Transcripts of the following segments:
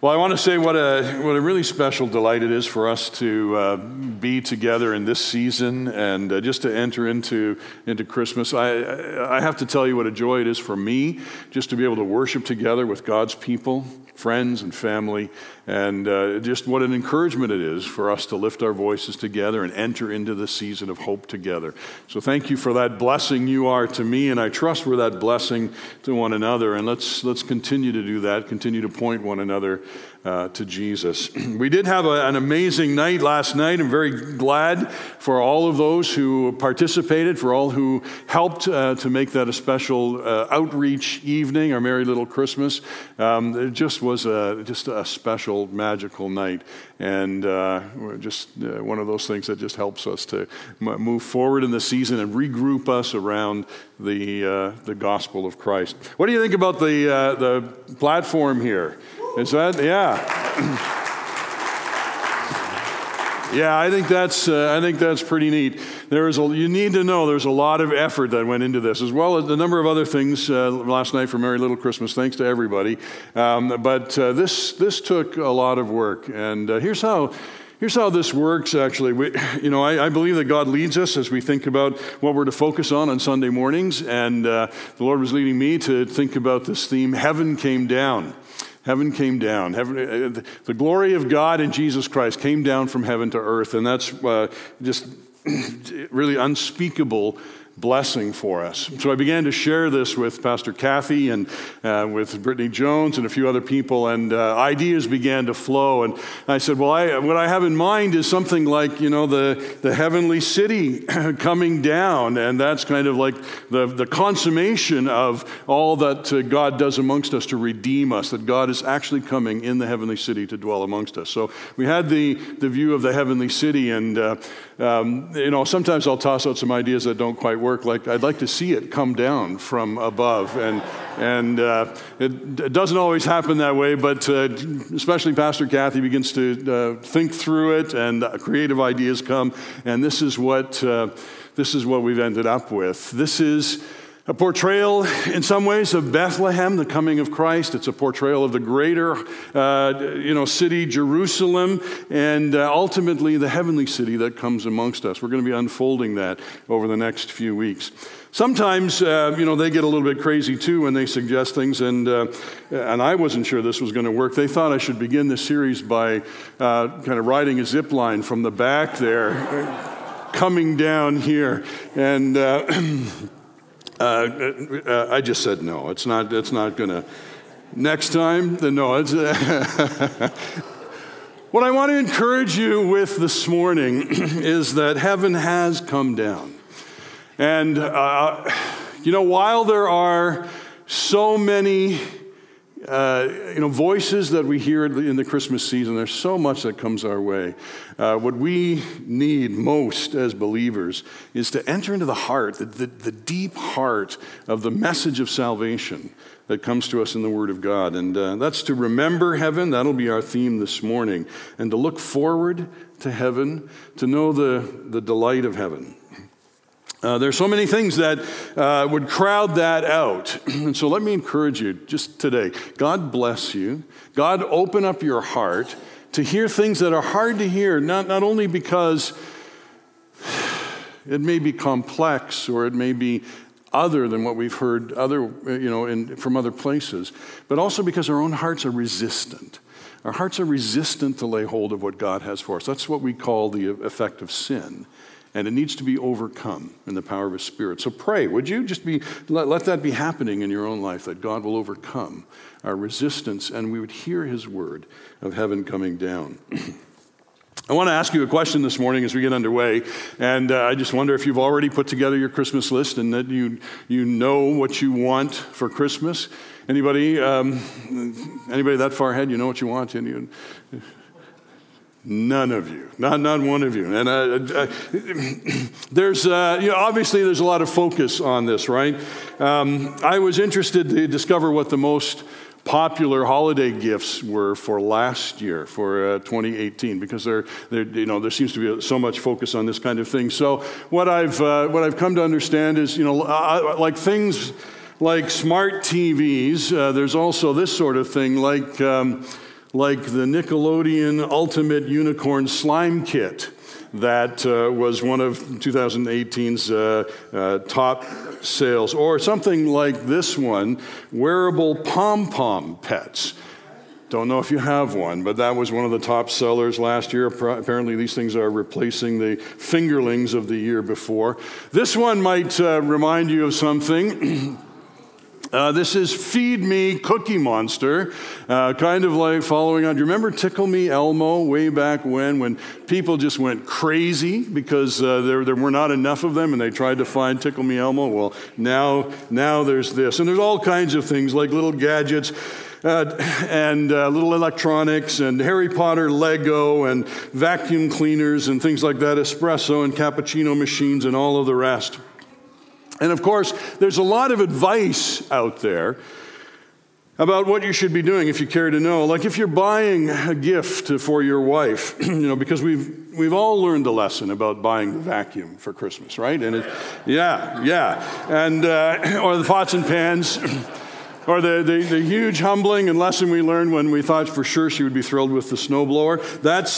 Well, I want to say what a really special delight it is for us to be together in this season and just to enter into Christmas. I have to tell you what a joy it is for me just to be able to worship together with God's people, friends and family, and just what an encouragement it is for us to lift our voices together and enter into the season of hope together. So thank you for that blessing you are to me, and I trust we're that blessing to one another, and let's continue to do that, continue to point one another to Jesus. We did have an amazing night last night. I'm very glad for all of those who participated, for all who helped to make that a special outreach evening, our Merry Little Christmas. It just was just a special, magical night, and just one of those things that just helps us to move forward in the season and regroup us around the gospel of Christ. What do you think about the platform here? Is that, yeah. Yeah, I think that's pretty neat. You need to know there's a lot of effort that went into this, as well as a number of other things last night for Merry Little Christmas. Thanks to everybody. But this took a lot of work, and here's how this works, actually. I believe that God leads us as we think about what we're to focus on Sunday mornings, and the Lord was leading me to think about this theme, Heaven Came Down. Heaven came down. The glory of God in Jesus Christ came down from heaven to earth, and that's just really unspeakable blessing for us. So I began to share this with Pastor Kathy and with Brittany Jones and a few other people, and ideas began to flow. And I said, well, what I have in mind is something like, the heavenly city coming down, and that's kind of like the consummation of all that God does amongst us to redeem us, that God is actually coming in the heavenly city to dwell amongst us. So we had the view of the heavenly city, and sometimes I'll toss out some ideas that don't quite work, like I'd like to see it come down from above, and it doesn't always happen that way, but especially Pastor Kathy begins to think through it, and creative ideas come, and this is what we've ended up with. This is a portrayal, in some ways, of Bethlehem, the coming of Christ. It's a portrayal of the greater, city, Jerusalem, and ultimately the heavenly city that comes amongst us. We're going to be unfolding that over the next few weeks. Sometimes, they get a little bit crazy too when they suggest things, and I wasn't sure this was going to work. They thought I should begin this series by kind of riding a zip line from the back there, coming down here, and I just said no. It's not going to. Next time, then no. It's what I want to encourage you with this morning is that heaven has come down, and while there are so many voices that we hear in the Christmas season, there's so much that comes our way. What we need most as believers is to enter into the heart, the deep heart of the message of salvation that comes to us in the Word of God. And that's to remember heaven. That'll be our theme this morning. And to look forward to heaven, to know the delight of heaven. There's so many things that would crowd that out. And so let me encourage you just today. God bless you. God open up your heart to hear things that are hard to hear, not only because it may be complex or it may be other than what we've heard from other places, but also because our own hearts are resistant. Our hearts are resistant to lay hold of what God has for us. That's what we call the effect of sin. And it needs to be overcome in the power of His Spirit. So pray, would you? Just let that be happening in your own life, that God will overcome our resistance and we would hear His word of heaven coming down. I want to ask you a question this morning as we get underway, and I just wonder if you've already put together your Christmas list and that you know what you want for Christmas. Anybody that far ahead, you know what you want? None of you, not one of you. And there's, obviously there's a lot of focus on this, right? I was interested to discover what the most popular holiday gifts were for last year, for 2018, because there seems to be so much focus on this kind of thing. So what I've come to understand is, like things like smart TVs. There's also this sort of thing, like like the Nickelodeon Ultimate Unicorn Slime Kit that was one of 2018's top sales, or something like this one, wearable pom-pom pets. Don't know if you have one, but that was one of the top sellers last year. Apparently these things are replacing the fingerlings of the year before. This one might remind you of something. This is Feed Me Cookie Monster, kind of like following on. Do you remember Tickle Me Elmo way back when people just went crazy because there were not enough of them and they tried to find Tickle Me Elmo? Well, now there's this. And there's all kinds of things like little gadgets and little electronics and Harry Potter Lego and vacuum cleaners and things like that, espresso and cappuccino machines and all of the rest. And of course, there's a lot of advice out there about what you should be doing if you care to know. Like if you're buying a gift for your wife, because we've all learned the lesson about buying the vacuum for Christmas, right? And and or the pots and pans. Or the huge humbling and lesson we learned when we thought for sure she would be thrilled with the snowblower. That's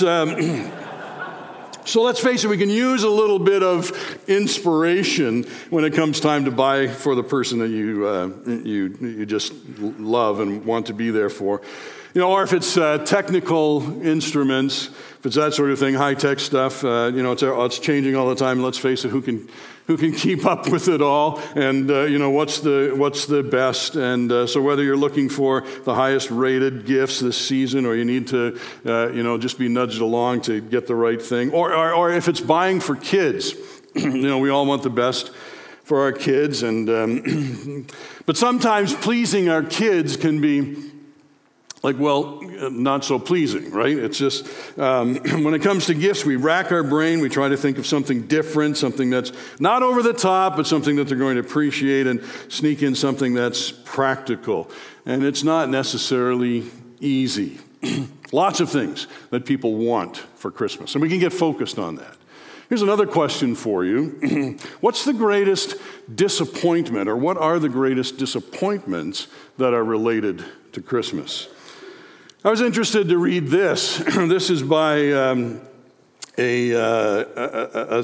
so let's face it, we can use a little bit of inspiration when it comes time to buy for the person that you just love and want to be there for. Or if it's technical instruments, if it's that sort of thing, high-tech stuff, it's changing all the time. Let's face it, who can keep up with it all? And what's the best? And so whether you're looking for the highest rated gifts this season, or you need to just be nudged along to get the right thing, or if it's buying for kids, we all want the best for our kids, and but sometimes pleasing our kids can be not so pleasing, right? It's just, when it comes to gifts, we rack our brain, we try to think of something different, something that's not over the top, but something that they're going to appreciate, and sneak in something that's practical. And it's not necessarily easy. Lots of things that people want for Christmas, and we can get focused on that. Here's another question for you. What's the greatest disappointment, or what are the greatest disappointments that are related to Christmas? I was interested to read this. This is by a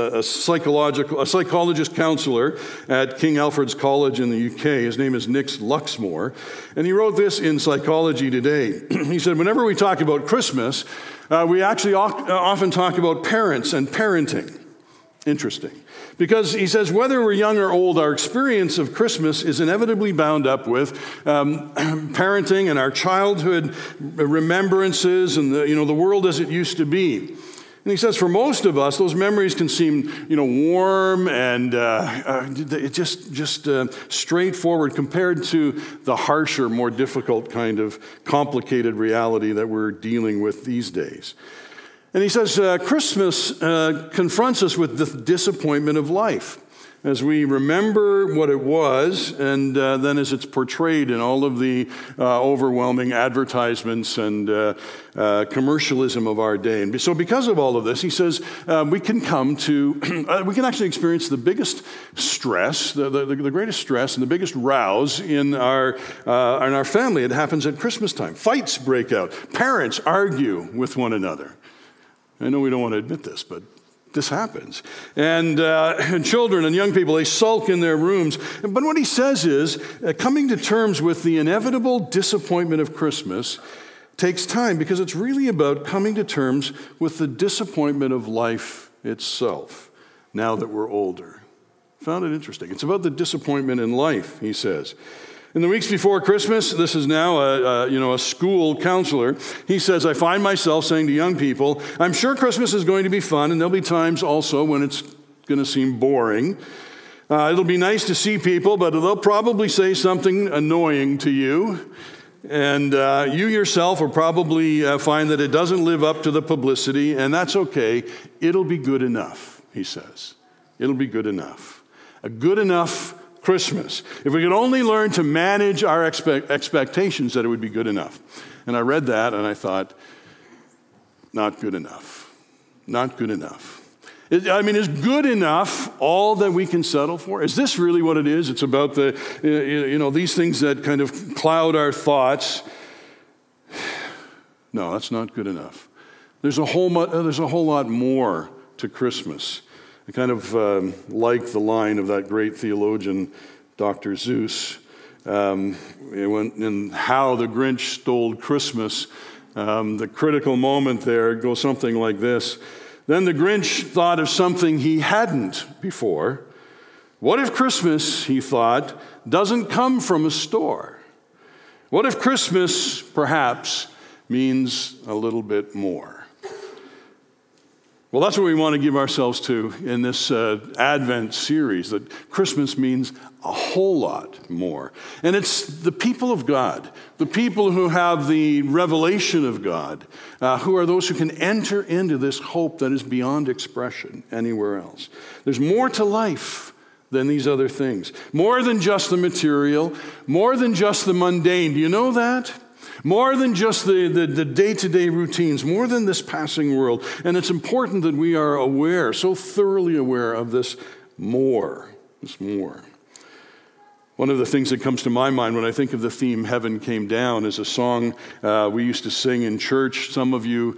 psychologist counselor at King Alfred's College in the UK. His name is Nick Luxmore, and he wrote this in Psychology Today. He said, whenever we talk about Christmas, we actually often talk about parents and parenting. Interesting. Because he says, whether we're young or old, our experience of Christmas is inevitably bound up with parenting and our childhood remembrances and the world as it used to be. And he says, for most of us, those memories can seem, warm and just straightforward compared to the harsher, more difficult kind of complicated reality that we're dealing with these days. And he says, Christmas confronts us with the disappointment of life as we remember what it was, and then as it's portrayed in all of the overwhelming advertisements and commercialism of our day. And so because of all of this, he says, we can actually experience the biggest stress, the greatest stress and the biggest rouse in our family. It happens at Christmas time. Fights break out. Parents argue with one another. I know we don't want to admit this, but this happens. And children and young people, they sulk in their rooms. But what he says is, coming to terms with the inevitable disappointment of Christmas takes time, because it's really about coming to terms with the disappointment of life itself, now that we're older. Found it interesting. It's about the disappointment in life, he says. In the weeks before Christmas, this is now a school counselor. He says, I find myself saying to young people, I'm sure Christmas is going to be fun, and there'll be times also when it's going to seem boring. It'll be nice to see people, but they'll probably say something annoying to you. And you yourself will probably find that it doesn't live up to the publicity, and that's okay. It'll be good enough, he says. It'll be good enough. A good enough Christmas. If we could only learn to manage our expectations, that it would be good enough. And I read that and I thought, not good enough. Not good enough. Is good enough all that we can settle for? Is this really what it is? It's about these things that kind of cloud our thoughts. No, that's not good enough. There's a whole lot more to Christmas. I kind of like the line of that great theologian, Dr. Seuss, in How the Grinch Stole Christmas. The critical moment there goes something like this. Then the Grinch thought of something he hadn't before. What if Christmas, he thought, doesn't come from a store? What if Christmas, perhaps, means a little bit more? Well, that's what we want to give ourselves to in this Advent series, that Christmas means a whole lot more. And it's the people of God, the people who have the revelation of God, who are those who can enter into this hope that is beyond expression anywhere else. There's more to life than these other things. More than just the material, more than just the mundane. Do you know that? More than just the day-to-day routines, more than this passing world. And it's important that we are aware, so thoroughly aware of this more. One of the things that comes to my mind when I think of the theme, Heaven Came Down, is a song we used to sing in church. Some of you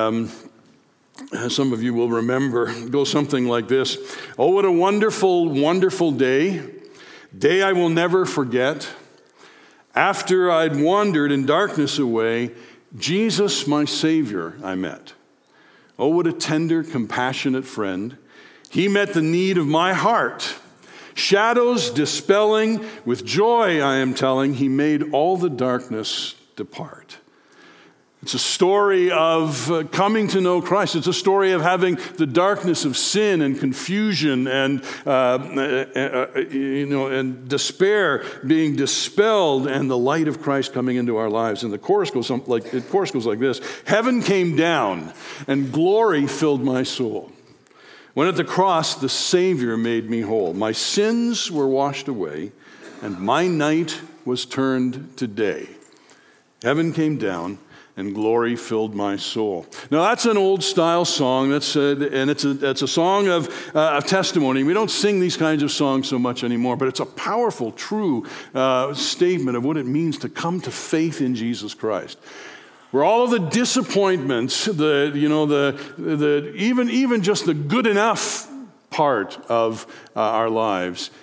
will remember. It goes something like this. Oh, what a wonderful, wonderful day I will never forget. After I'd wandered in darkness away, Jesus, my Savior, I met. Oh, what a tender, compassionate friend. He met the need of my heart. Shadows dispelling, with joy I am telling, he made all the darkness depart. It's a story of coming to know Christ. It's a story of having the darkness of sin and confusion and and despair being dispelled, and the light of Christ coming into our lives. And the chorus goes like this: Heaven came down, and glory filled my soul. When at the cross the Savior made me whole, my sins were washed away, and my night was turned to day. Heaven came down, and glory filled my soul. Now that's an old style song. It's a song of testimony. We don't sing these kinds of songs so much anymore, but it's a powerful, true statement of what it means to come to faith in Jesus Christ. Where all of the disappointments, even just the good enough part of our lives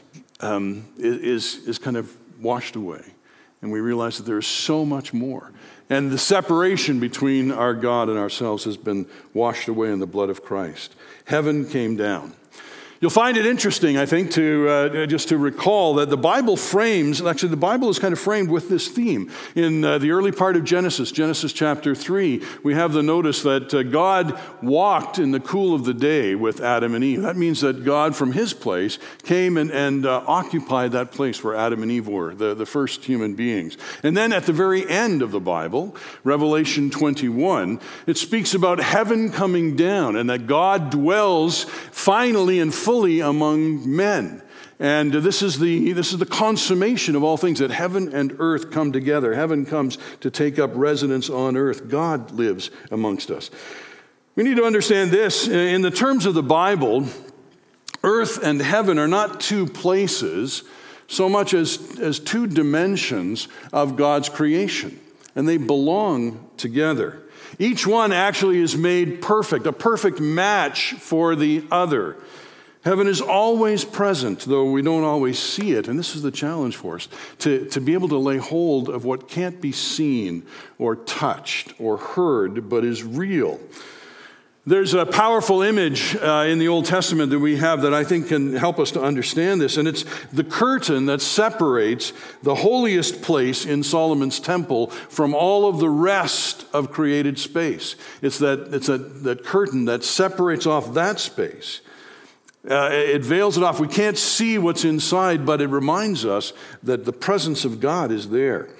is kind of washed away, and we realize that there is so much more. And the separation between our God and ourselves has been washed away in the blood of Christ. Heaven came down. You'll find it interesting, I think, just to recall that the Bible is kind of framed with this theme. In the early part of Genesis chapter 3, we have the notice that God walked in the cool of the day with Adam and Eve. That means that God, from his place, came and occupied that place where Adam and Eve were, the first human beings. And then at the very end of the Bible, Revelation 21, it speaks about heaven coming down and that God dwells finally and fully among men. And this is the consummation of all things, that heaven and earth come together. Heaven comes to take up residence on earth. God lives amongst us. We need to understand this. In the terms of the Bible, earth and heaven are not two places so much as two dimensions of God's creation, and they belong together. Each one actually is made perfect, a perfect match for the other. Heaven is always present, though we don't always see it. And this is the challenge for us, to be able to lay hold of what can't be seen or touched or heard, but is real. There's a powerful image in the Old Testament that we have that I think can help us to understand this. And it's the curtain that separates the holiest place in Solomon's temple from all of the rest of created space. It's that curtain that separates off that space. It veils it off. We can't see what's inside, but it reminds us that the presence of God is there.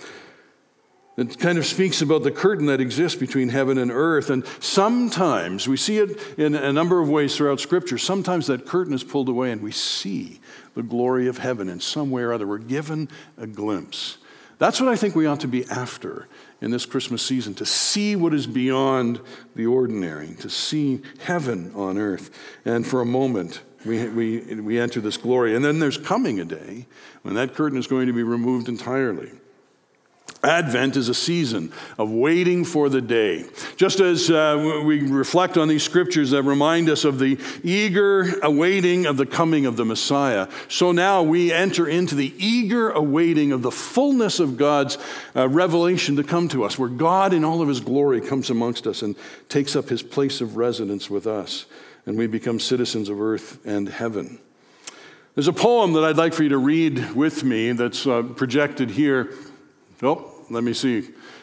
It kind of speaks about the curtain that exists between heaven and earth. And sometimes, we see it in a number of ways throughout Scripture, sometimes that curtain is pulled away and we see the glory of heaven in some way or other. We're given a glimpse. That's what I think we ought to be after in this Christmas season, to see what is beyond the ordinary, to see heaven on earth. And for a moment, we enter this glory. And then there's coming a day when that curtain is going to be removed entirely. Advent is a season of waiting for the day. Just as we reflect on these scriptures that remind us of the eager awaiting of the coming of the Messiah, so now we enter into the eager awaiting of the fullness of God's revelation to come to us, where God in all of his glory comes amongst us and takes up his place of residence with us, and we become citizens of earth and heaven. There's a poem that I'd like for you to read with me that's projected here. Oh, let me see.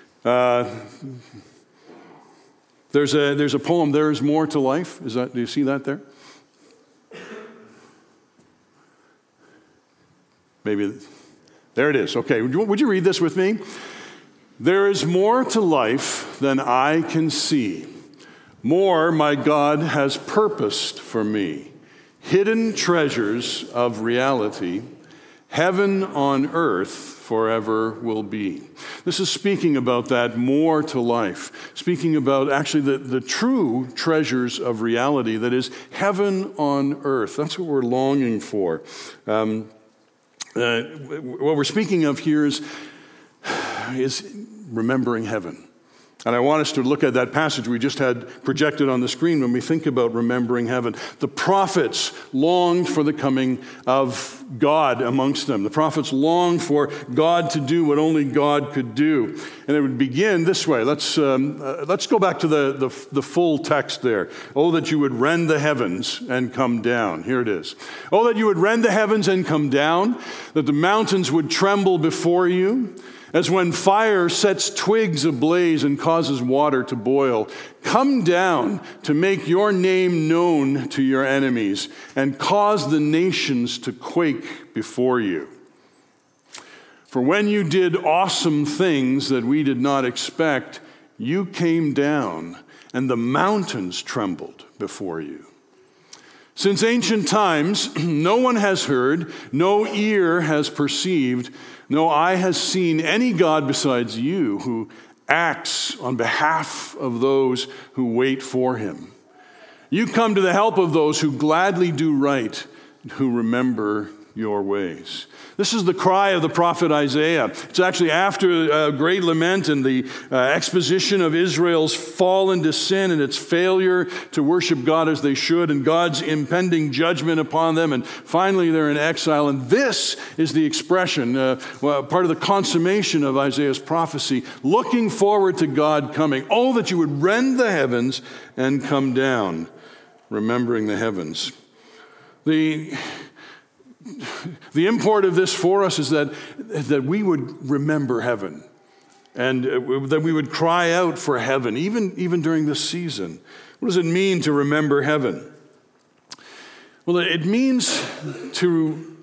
There's a poem, There Is More to Life. Do you see that there? Maybe, there it is. Okay, would you read this with me? There is more to life than I can see. More my God has purposed for me. Hidden treasures of reality, heaven on earth forever will be. This is speaking about that more to life, speaking about actually the true treasures of reality, that is heaven on earth. That's what we're longing for. What we're speaking of here is remembering heaven. And I want us to look at that passage we just had projected on the screen when we think about remembering heaven. The prophets longed for the coming of God amongst them. The prophets longed for God to do what only God could do. And it would begin this way. Let's go back to the full text there. Oh, that you would rend the heavens and come down. Here it is. Oh, that you would rend the heavens and come down, that the mountains would tremble before you, as when fire sets twigs ablaze and causes water to boil. Come down to make your name known to your enemies and cause the nations to quake before you. For when you did awesome things that we did not expect, you came down and the mountains trembled before you. Since ancient times, no one has heard, no ear has perceived, no eye has seen any God besides you who acts on behalf of those who wait for him. You come to the help of those who gladly do right, who remember your ways. This is the cry of the prophet Isaiah. It's actually after a great lament and the exposition of Israel's fall into sin and its failure to worship God as they should, and God's impending judgment upon them, and finally they're in exile. And this is the expression, part of the consummation of Isaiah's prophecy, looking forward to God coming. Oh, that you would rend the heavens and come down, remembering the heavens. The import of this for us is that we would remember heaven, and that we would cry out for heaven, even during this season. What does it mean to remember heaven? Well, it means to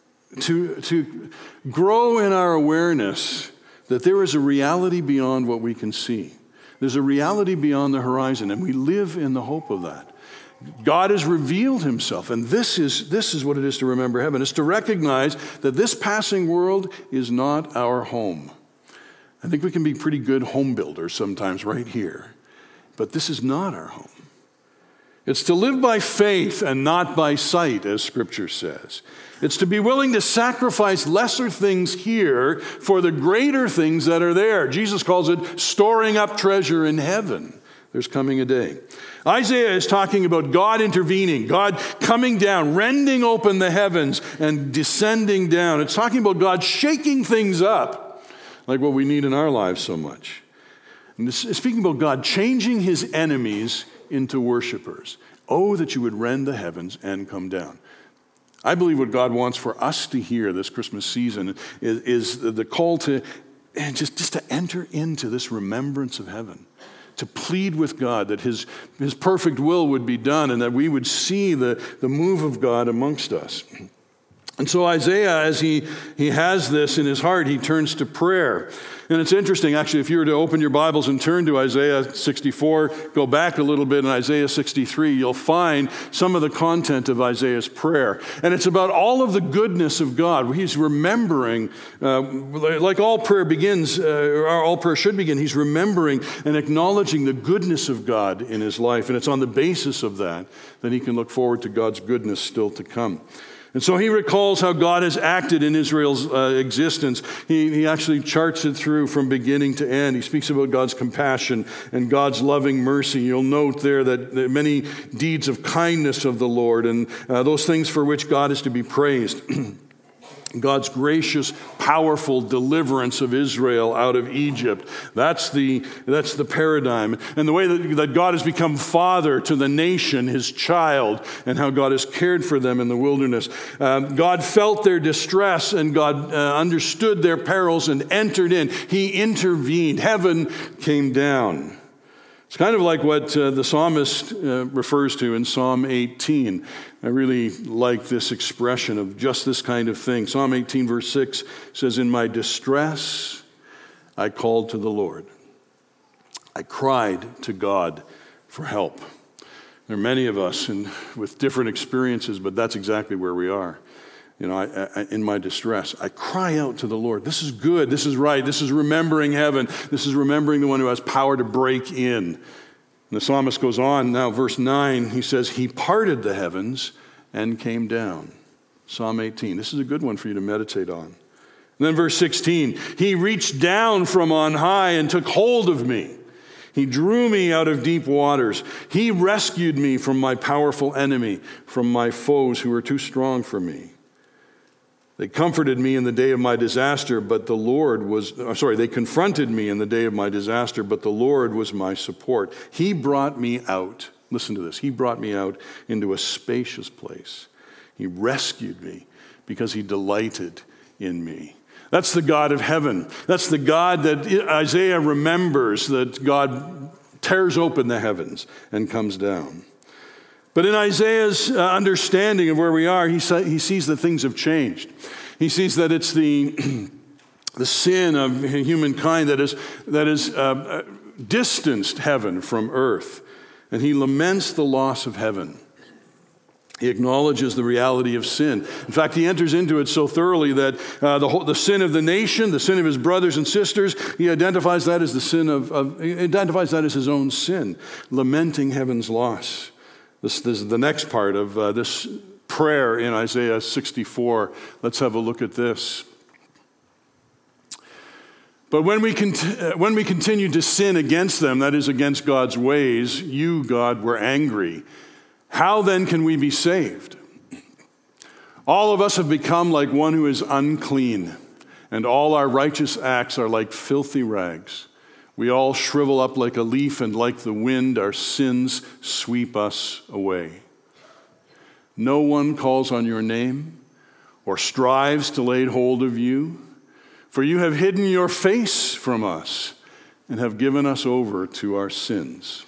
grow in our awareness that there is a reality beyond what we can see. There's a reality beyond the horizon, and we live in the hope of that. God has revealed himself, and this is what it is to remember heaven. It's to recognize that this passing world is not our home. I think we can be pretty good home builders sometimes right here, but this is not our home. It's to live by faith and not by sight, as Scripture says. It's to be willing to sacrifice lesser things here for the greater things that are there. Jesus calls it storing up treasure in heaven. There's coming a day. Isaiah is talking about God intervening, God coming down, rending open the heavens and descending down. It's talking about God shaking things up, like what we need in our lives so much. And it's speaking about God changing his enemies into worshipers. Oh, that you would rend the heavens and come down. I believe what God wants for us to hear this Christmas season is the call to just to enter into this remembrance of heaven, to plead with God that his perfect will would be done and that we would see the move of God amongst us. And so Isaiah, as he has this in his heart, he turns to prayer. And it's interesting, actually, if you were to open your Bibles and turn to Isaiah 64, go back a little bit in Isaiah 63, you'll find some of the content of Isaiah's prayer. And it's about all of the goodness of God. He's remembering, like all prayer begins, or all prayer should begin, he's remembering and acknowledging the goodness of God in his life. And it's on the basis of that he can look forward to God's goodness still to come. And so he recalls how God has acted in Israel's existence. He actually charts it through from beginning to end. He speaks about God's compassion and God's loving mercy. You'll note there that many deeds of kindness of the Lord and those things for which God is to be praised. God's gracious, powerful deliverance of Israel out of Egypt. That's the paradigm. And the way that God has become father to the nation, his child, and how God has cared for them in the wilderness. God felt their distress, and God understood their perils and entered in. He intervened. Heaven came down. It's kind of like what the psalmist refers to in Psalm 18. I really like this expression of just this kind of thing. Psalm 18 verse 6 says, "In my distress, I called to the Lord. I cried to God for help." There are many of us with different experiences, but that's exactly where we are. I, in my distress, I cry out to the Lord. This is good. This is right. This is remembering heaven. This is remembering the one who has power to break in. And the psalmist goes on now, verse 9, he says, "He parted the heavens and came down." Psalm 18. This is a good one for you to meditate on. And then verse 16, "He reached down from on high and took hold of me. He drew me out of deep waters. He rescued me from my powerful enemy, from my foes who were too strong for me. They comforted me in the day of my disaster, but the Lord was, they confronted me in the day of my disaster, but the Lord was my support. He brought me out." Listen to this. "He brought me out into a spacious place. He rescued me because he delighted in me." That's the God of heaven. That's the God that Isaiah remembers, that God tears open the heavens and comes down. But in Isaiah's understanding of where we are, he sees that things have changed. He sees that it's the sin of humankind that has distanced heaven from earth. And he laments the loss of heaven. He acknowledges the reality of sin. In fact, he enters into it so thoroughly that the sin of the nation, the sin of his brothers and sisters, he identifies that as identifies that as his own sin, lamenting heaven's loss. This is the next part of this prayer in Isaiah 64. Let's have a look at this. "But when we continue to sin against them, that is, against God's ways, you, God, were angry. How then can we be saved? All of us have become like one who is unclean, and all our righteous acts are like filthy rags. We all shrivel up like a leaf, and like the wind, our sins sweep us away. No one calls on your name or strives to lay hold of you, for you have hidden your face from us and have given us over to our sins."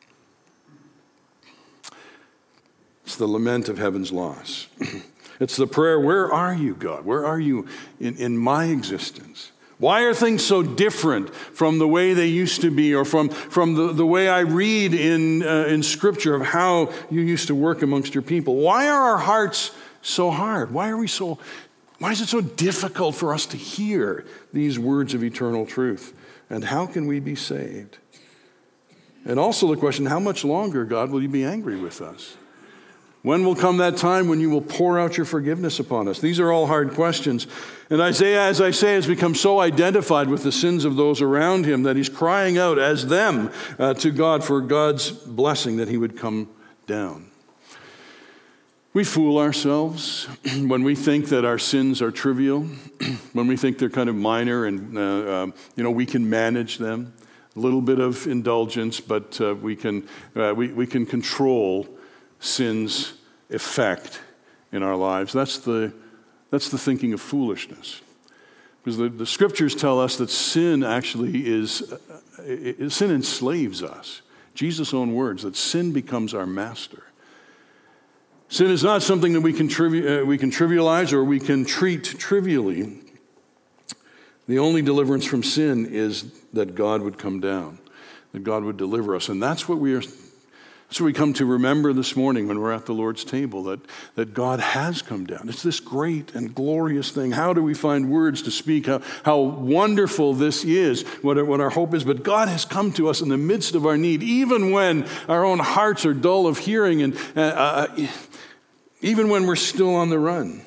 It's the lament of heaven's loss. It's the prayer, "Where are you, God? Where are you in my existence? Why are things so different from the way they used to be, or from the way I read in Scripture of how you used to work amongst your people? Why are our hearts so hard? Why is it so difficult for us to hear these words of eternal truth? And how can we be saved?" And also the question, how much longer, God, will you be angry with us? When will come that time when you will pour out your forgiveness upon us? These are all hard questions. And Isaiah, as I say, has become so identified with the sins of those around him that he's crying out as them to God for God's blessing that he would come down. We fool ourselves when we think that our sins are trivial, when we think they're kind of minor and we can manage them. A little bit of indulgence, but we can control sin's effect in our lives. That's the thinking of foolishness. Because the scriptures tell us that sin actually sin enslaves us. Jesus' own words, that sin becomes our master. Sin is not something that we can trivialize or we can treat trivially. The only deliverance from sin is that God would come down, that God would deliver us. And that's what we come to remember this morning when we're at the Lord's table, that God has come down. It's this great and glorious thing. How do we find words to speak how wonderful this is, what our hope is? But God has come to us in the midst of our need, even when our own hearts are dull of hearing. And even when we're still on the run.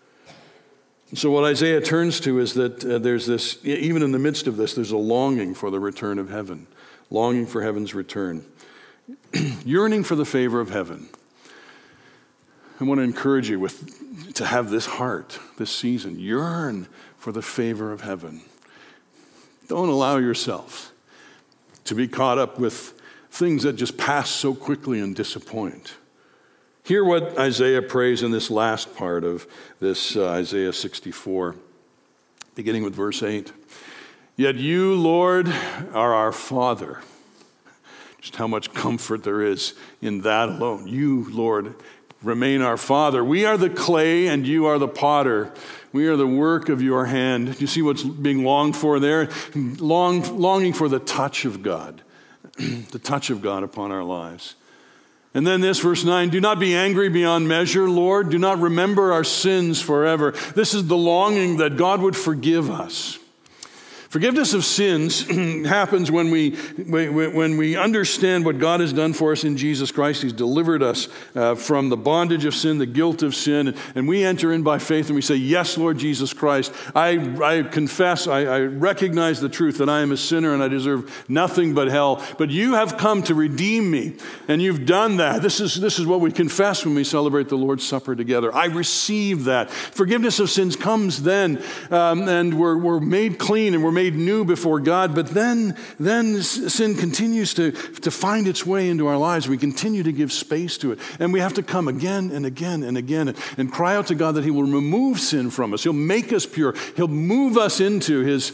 So what Isaiah turns to is that there's this, even in the midst of this, there's a longing for the return of heaven, longing for heaven's return, yearning for the favor of heaven. I want to encourage you to have this heart this season. Yearn for the favor of heaven. Don't allow yourself to be caught up with things that just pass so quickly and disappoint. Hear what Isaiah prays in this last part of this Isaiah 64, beginning with verse 8. Yet you, Lord, are our Father. Just how much comfort there is in that alone. You, Lord, remain our Father. We are the clay and you are the potter. We are the work of your hand. Do you see what's being longed for there? Longing for the touch of God, the touch of God upon our lives. And then this, verse 9, do not be angry beyond measure, Lord. Do not remember our sins forever. This is the longing that God would forgive us. Forgiveness of sins happens when we understand what God has done for us in Jesus Christ. He's delivered us from the bondage of sin, the guilt of sin, and we enter in by faith and we say, yes, Lord Jesus Christ, I confess, I recognize the truth that I am a sinner and I deserve nothing but hell, but you have come to redeem me, and you've done that. This is what we confess when we celebrate the Lord's Supper together. I receive that. Forgiveness of sins comes then, and we're made clean and we're made new before God, but then sin continues to find its way into our lives. We continue to give space to it, and we have to come again and again and again and cry out to God that he will remove sin from us. He'll make us pure. He'll move us into his,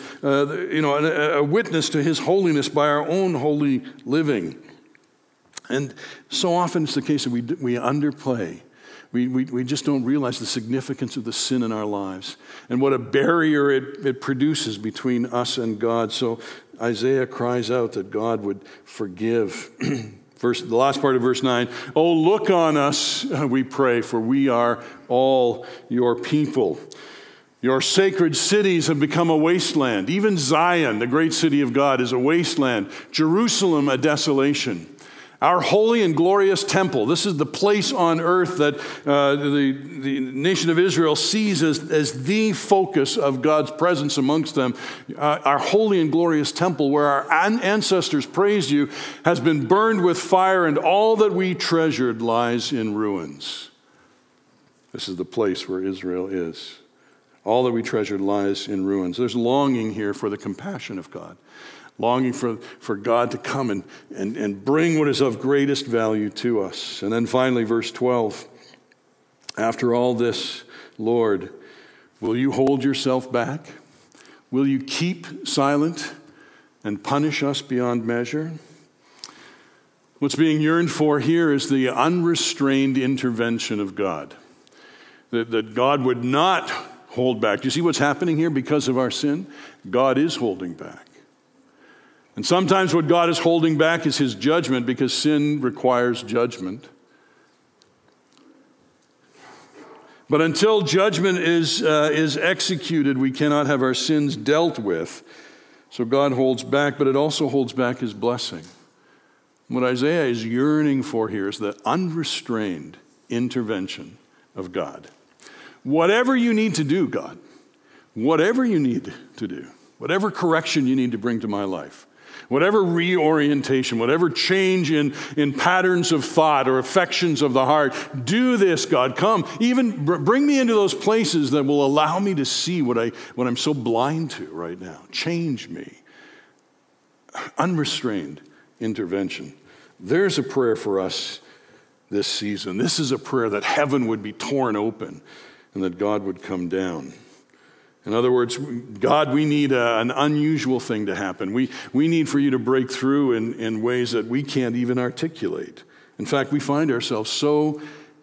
a witness to his holiness by our own holy living. And so often it's the case that we underplay. We just don't realize the significance of the sin in our lives and what a barrier it produces between us and God. So Isaiah cries out that God would forgive. The last part of verse 9, oh, look on us, we pray, for we are all your people. Your sacred cities have become a wasteland. Even Zion, the great city of God, is a wasteland. Jerusalem, a desolation. Our holy and glorious temple, this is the place on earth that the nation of Israel sees as the focus of God's presence amongst them. Our holy and glorious temple, where our ancestors praised you, has been burned with fire, and all that we treasured lies in ruins. This is the place where Israel is. All that we treasured lies in ruins. There's longing here for the compassion of God. Longing for God to come and bring what is of greatest value to us. And then finally, verse 12, after all this, Lord, will you hold yourself back? Will you keep silent and punish us beyond measure? What's being yearned for here is the unrestrained intervention of God. That God would not hold back. Do you see what's happening here because of our sin? God is holding back. And sometimes what God is holding back is his judgment, because sin requires judgment. But until judgment is executed, we cannot have our sins dealt with. So God holds back, but it also holds back his blessing. What Isaiah is yearning for here is the unrestrained intervention of God. Whatever you need to do, God, whatever you need to do, whatever correction you need to bring to my life, whatever reorientation, whatever change in patterns of thought or affections of the heart, do this, God. Come, even bring me into those places that will allow me to see what I'm so blind to right now. Change me. Unrestrained intervention. There's a prayer for us this season. This is a prayer that heaven would be torn open and that God would come down. In other words, God, we need an unusual thing to happen. We need for you to break through in ways that we can't even articulate. In fact, we find ourselves so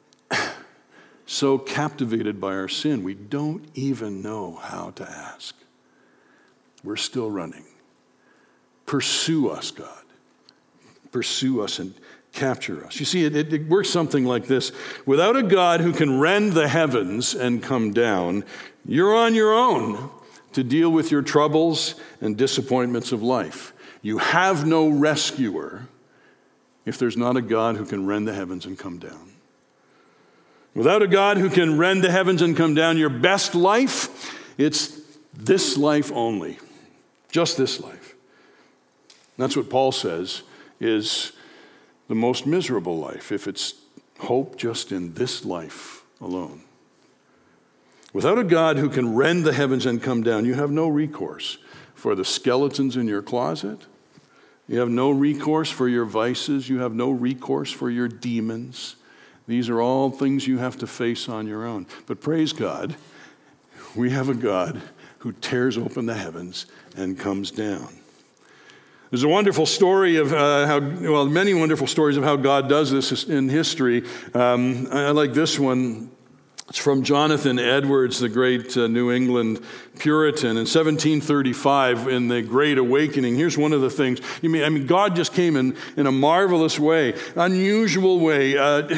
captivated by our sin, we don't even know how to ask. We're still running. Pursue us, God. Pursue us and capture us. You see, it works something like this. Without a God who can rend the heavens and come down, you're on your own to deal with your troubles and disappointments of life. You have no rescuer if there's not a God who can rend the heavens and come down. Without a God who can rend the heavens and come down, your best life, it's this life only. Just this life. That's what Paul says is the most miserable life, if it's hope just in this life alone. Without a God who can rend the heavens and come down, you have no recourse for the skeletons in your closet. You have no recourse for your vices. You have no recourse for your demons. These are all things you have to face on your own. But praise God, we have a God who tears open the heavens and comes down. There's a wonderful story of many wonderful stories of how God does this in history. I like this one. It's from Jonathan Edwards, the great New England Puritan. In 1735, in the Great Awakening, here's one of the things. God just came in a marvelous way, unusual way.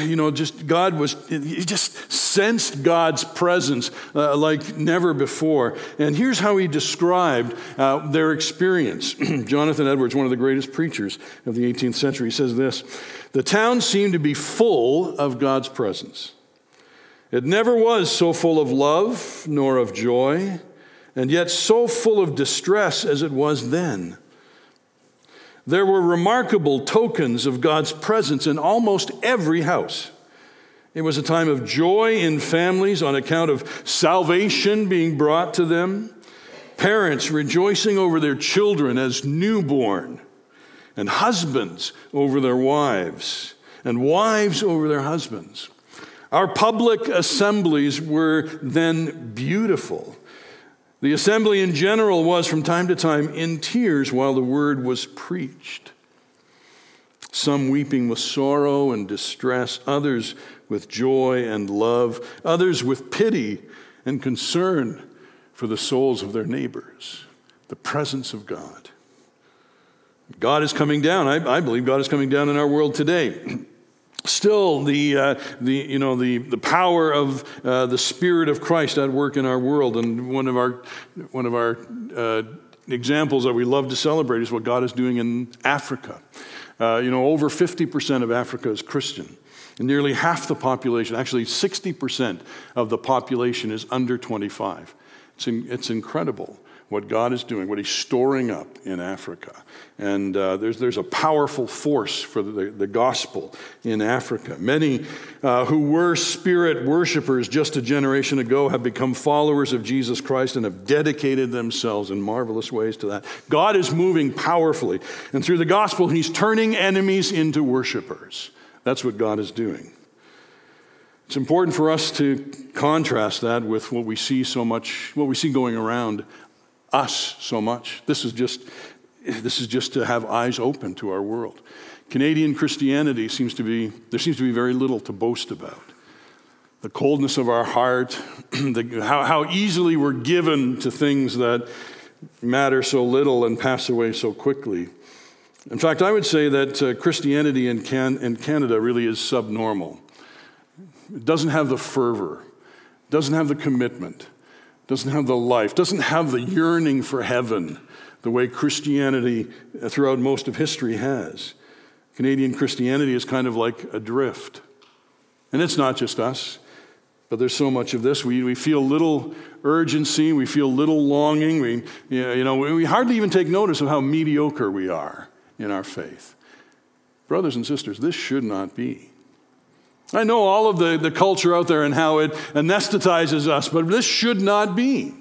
He just sensed God's presence like never before. And here's how he described their experience. Jonathan Edwards, one of the greatest preachers of the 18th century, says this: "The town seemed to be full of God's presence. It never was so full of love nor of joy, and yet so full of distress as it was then. There were remarkable tokens of God's presence in almost every house. It was a time of joy in families on account of salvation being brought to them, parents rejoicing over their children as newborn, and husbands over their wives, and wives over their husbands. Our public assemblies were then beautiful. The assembly in general was from time to time in tears while the word was preached. Some weeping with sorrow and distress, others with joy and love, others with pity and concern for the souls of their neighbors. The presence of God. God is coming down. I believe God is coming down in our world today. Still, the power of the Spirit of Christ at work in our world, and one of our examples that we love to celebrate is what God is doing in Africa. Over 50% of Africa is Christian, and nearly half the population, actually 60% of the population, is under 25. It's incredible what God is doing, what he's storing up in Africa. And there's a powerful force for the gospel in Africa. Many who were spirit worshipers just a generation ago have become followers of Jesus Christ and have dedicated themselves in marvelous ways to that. God is moving powerfully. And through the gospel, he's turning enemies into worshipers. That's what God is doing. It's important for us to contrast that with what we see going around us so much. This is just to have eyes open to our world. Canadian Christianity seems to be very little to boast about. The coldness of our heart, how easily we're given to things that matter so little and pass away so quickly. In fact, I would say that Christianity in Canada really is subnormal. It doesn't have the fervor, doesn't have the commitment, doesn't have the life, doesn't have the yearning for heaven the way Christianity throughout most of history has. Canadian Christianity is kind of like adrift. And it's not just us, but there's so much of this. We feel little urgency, we feel little longing. We hardly even take notice of how mediocre we are in our faith. Brothers and sisters, this should not be. I know all of the culture out there and how it anesthetizes us, but this should not be.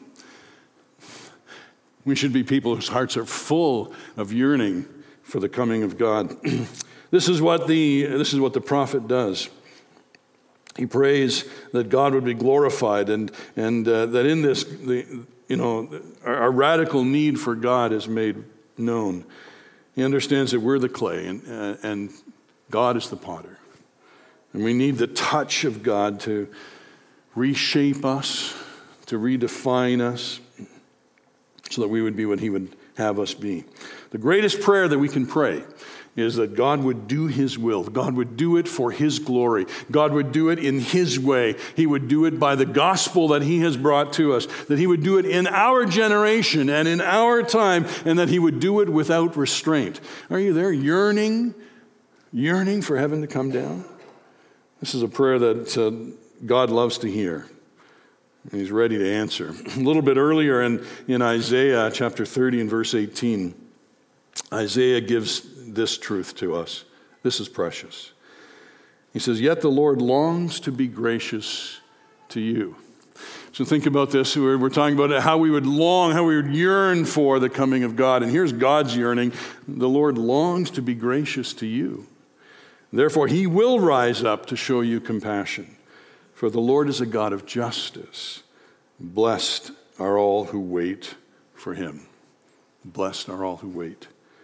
We should be people whose hearts are full of yearning for the coming of God. This is what the prophet does. He prays that God would be glorified and that in this, our radical need for God is made known. He understands that we're the clay and God is the potter. And we need the touch of God to reshape us, to redefine us, so that we would be what he would have us be. The greatest prayer that we can pray is that God would do his will. God would do it for his glory. God would do it in his way. He would do it by the gospel that he has brought to us, that he would do it in our generation and in our time, and that he would do it without restraint. Are you there yearning for heaven to come down? This is a prayer that God loves to hear. And he's ready to answer. A little bit earlier in Isaiah chapter 30 and verse 18, Isaiah gives this truth to us. This is precious. He says, "Yet the Lord longs to be gracious to you." So think about this. We're talking about how we would long, how we would yearn for the coming of God. And here's God's yearning. The Lord longs to be gracious to you. Therefore, he will rise up to show you compassion. For the Lord is a God of justice. Blessed are all who wait for him. Blessed are all who wait.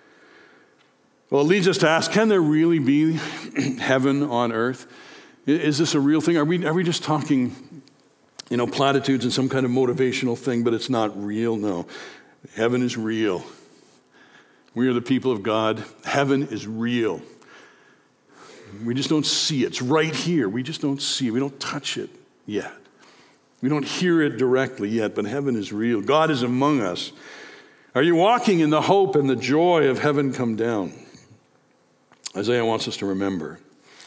Well, it leads us to ask, can there really be heaven on earth? Is this a real thing? Are we just talking, platitudes and some kind of motivational thing, but it's not real? No. Heaven is real. We are the people of God. Heaven is real. We just don't see it. It's right here. We just don't see it. We don't touch it yet. We don't hear it directly yet, but heaven is real. God is among us. Are you walking in the hope and the joy of heaven come down? Isaiah wants us to remember.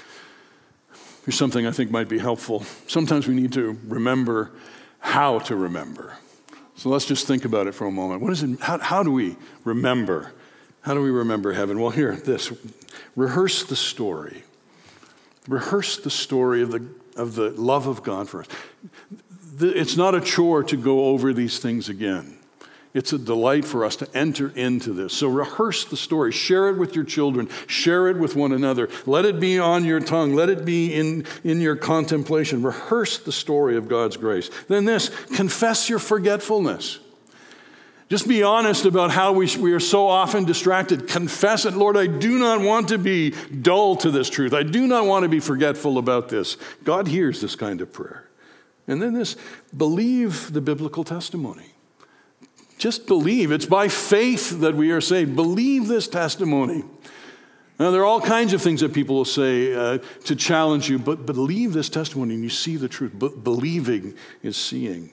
Here's something I think might be helpful. Sometimes we need to remember how to remember. So let's just think about it for a moment. What is it? How do we remember? How do we remember heaven? Well, here, this. Rehearse the story. Rehearse the story of the love of God for us. It's not a chore to go over these things again. It's a delight for us to enter into this. So rehearse the story. Share it with your children. Share it with one another. Let it be on your tongue. Let it be in your contemplation. Rehearse the story of God's grace. Then this, confess your forgetfulness. Just be honest about how we are so often distracted. Confess it. Lord, I do not want to be dull to this truth. I do not want to be forgetful about this. God hears this kind of prayer. And then this, believe the biblical testimony. Just believe. It's by faith that we are saved. Believe this testimony. Now, there are all kinds of things that people will say to challenge you, but believe this testimony and you see the truth. Believing is seeing.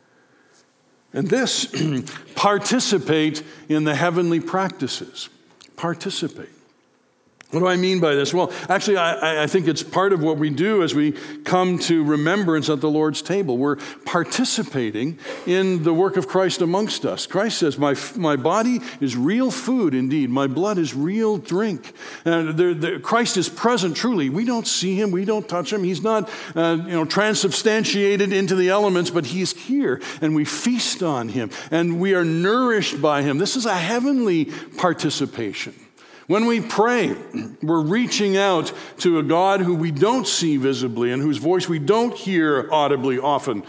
And this, participate in the heavenly practices. Participate. What do I mean by this? Well, actually, I think it's part of what we do as we come to remembrance at the Lord's table. We're participating in the work of Christ amongst us. Christ says, my body is real food indeed. My blood is real drink. Christ is present truly. We don't see him. We don't touch him. He's not transubstantiated into the elements, but he's here. And we feast on him. And we are nourished by him. This is a heavenly participation. When we pray, we're reaching out to a God who we don't see visibly and whose voice we don't hear audibly often.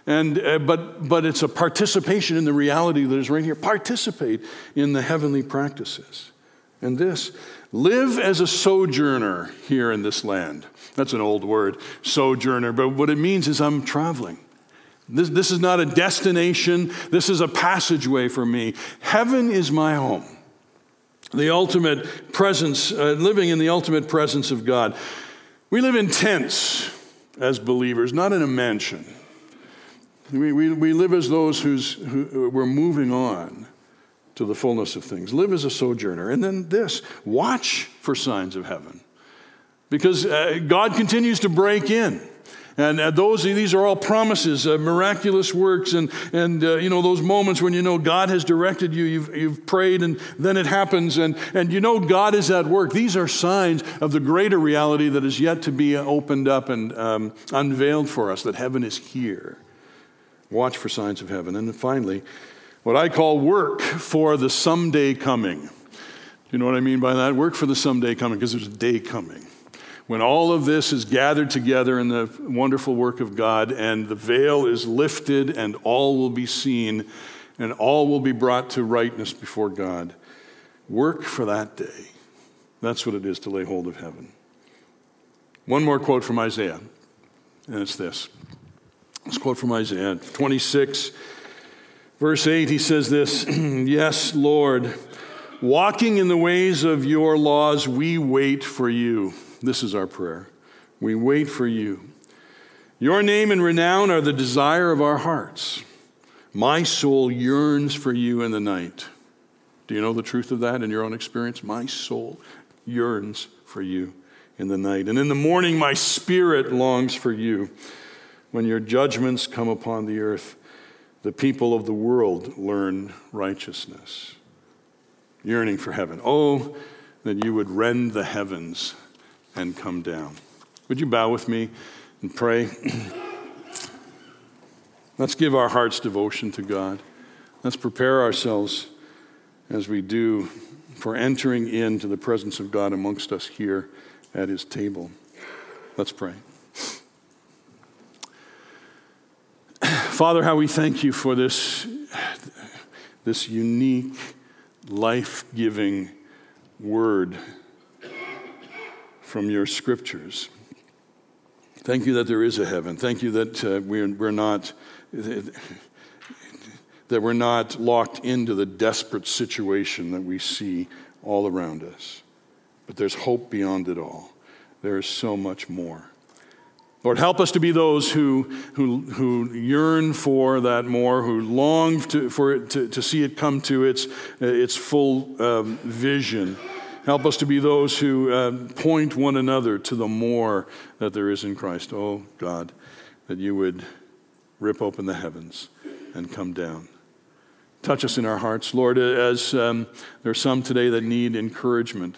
But it's a participation in the reality that is right here. Participate in the heavenly practices. And this, live as a sojourner here in this land. That's an old word, sojourner, but what it means is I'm traveling. This is not a destination. This is a passageway for me. Heaven is my home. The ultimate presence, living in the ultimate presence of God. We live in tents as believers, not in a mansion. We live as those who we're moving on to the fullness of things. Live as a sojourner. And then this, watch for signs of heaven. Because God continues to break in. And these are all promises, miraculous works, and those moments when God has directed you, you've prayed, and then it happens, and God is at work. These are signs of the greater reality that is yet to be opened up and unveiled for us, that heaven is here. Watch for signs of heaven. And then finally, what I call work for the someday coming. You know what I mean by that? Work for the someday coming, because there's a day coming when all of this is gathered together in the wonderful work of God, and the veil is lifted, and all will be seen, and all will be brought to rightness before God. Work for that day. That's what it is to lay hold of heaven. One more quote from Isaiah, and it's this. This quote from Isaiah 26, verse 8, he says this, "Yes, Lord, walking in the ways of your laws, we wait for you." This is our prayer. We wait for you. Your name and renown are the desire of our hearts. My soul yearns for you in the night. Do you know the truth of that in your own experience? My soul yearns for you in the night. And in the morning, my spirit longs for you. when your judgments come upon the earth, the people of the world learn righteousness. Yearning for heaven. Oh, that you would rend the heavens and come down. Would you bow with me and pray? Let's give our heart's devotion to God. Let's prepare ourselves as we do for entering into the presence of God amongst us here at his table. Let's pray. Father, how we thank you for this unique, life-giving word from your scriptures. Thank you that there is a heaven. Thank you that we're not locked into the desperate situation that we see all around us. But there's hope beyond it all. There is so much more. Lord, help us to be those who yearn for that more, who long for it to see it come to its full vision. Help us to be those who point one another to the more that there is in Christ. Oh, God, that you would rip open the heavens and come down. Touch us in our hearts, Lord, as there are some today that need encouragement,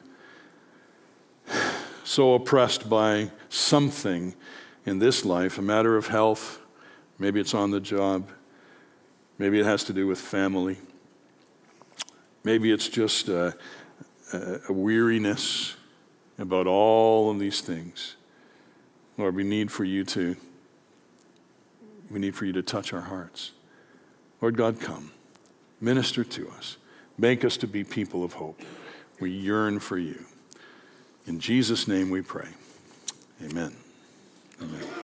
so oppressed by something in this life, a matter of health, maybe it's on the job, maybe it has to do with family, maybe it's just a weariness about all of these things. Lord, we need for you to touch our hearts. Lord God, come, minister to us, make us to be people of hope. We yearn for you. In Jesus' name we pray. Amen. Amen.